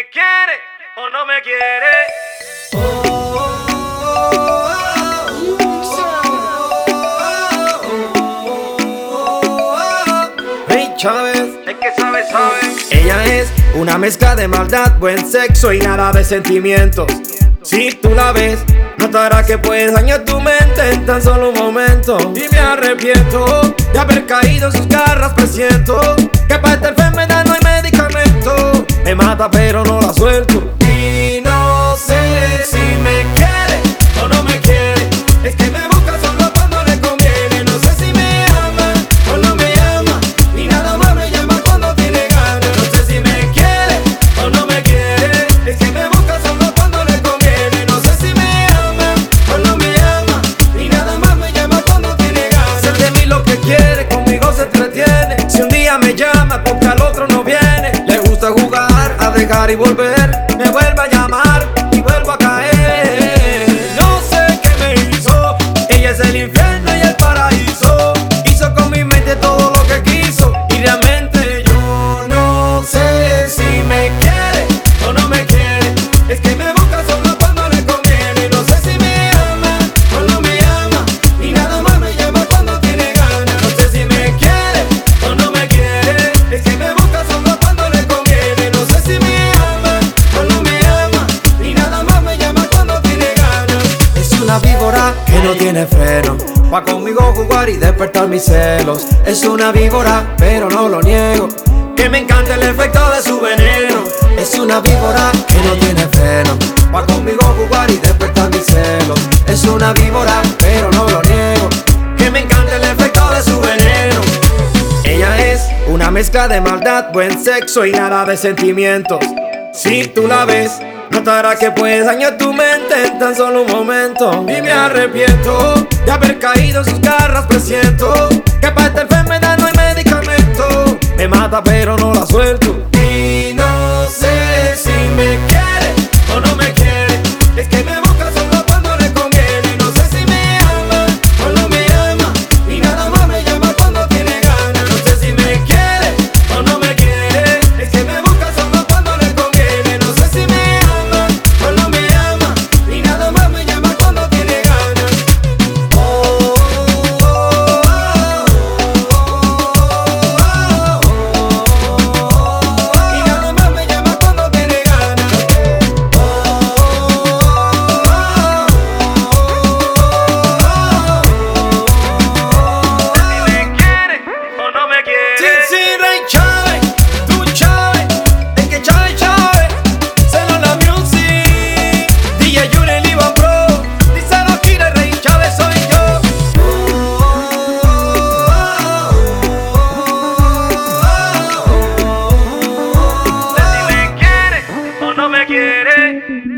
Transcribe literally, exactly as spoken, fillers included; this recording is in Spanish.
me quiere o no me quiere. Hey Chávez, Es que sabe, sabe. ella es una mezcla de maldad, buen sexo y nada de sentimientos. Si tú la ves, notarás que puedes dañar tu mente en tan solo un momento. Y me arrepiento de haber caído en sus garras, presiento que para esta enfermedad no hay medicamento. Me mata pero no la suelto. Y no sé si me quiere o no me quiere. Es que me busca solo cuando le conviene. No sé si me ama o no me ama. Ni nada más me llama cuando tiene ganas. No sé si me quiere o no me quiere. Es que me busca solo cuando le conviene. No sé si me ama o no me ama. Ni nada más me llama cuando tiene ganas. Sé de mí lo que quiere, conmigo se entretiene. Si un día me llama porque al otro no viene. Le gusta jugar, a dejar y volver. Me vuelve a llamar y vuelvo a caer. No sé qué me hizo. Ella es el infierno y el paraíso. Hizo con mi mente todo lo que quiso. Y realmente yo no sé si me quiere o no me quiere. Es que me busca solo cuando le conviene. No sé si me ama o no me ama. Ni nada más me llama cuando tiene ganas. No sé si me quiere o no me quiere. Es que me busca solo cuando le conviene. No sé si me ama o no me ama. Ni nada más me llama cuando tiene ganas. Es una víbora que no tiene freno. Va conmigo jugar y despertar mis celos. Es una víbora, pero no lo niego. Que me encanta el efecto de su veneno. Es una víbora que no tiene freno. Va conmigo jugar y despertar mis celos. Es una víbora, pero no lo niego. Que me encanta el efecto de su veneno. Ella es una mezcla de maldad, buen sexo y nada de sentimientos. Si tú la ves, notarás que puedes dañar tu mente en tan solo un momento. Y me arrepiento de haber caído en sus garras, presiento que para esta enfermedad no hay medicamento. Me mata pero no la suelto. Y no sé si me quiere o no me quiere. Es que me busca solo cuando le conviene. No sé si me ama o no me ama. Ni nada más me llama cuando tiene ganas. No sé si me quiere o no me quiere. Es que me busca solo cuando le conviene. No sé si me ama o no me ama. Ni nada más me llama cuando tiene ganas. Oh, oh, oh, oh, oh. Y nada más me llama cuando tiene ganas. Si me quiere o no me quiere. Sí, sí, Rey Chávez, tú Chávez, es que Chávez Chávez, Celo la music, D J Junior Iván Pro, díselo Kira, Rey Chávez soy yo. Si me quiere o no me quiere.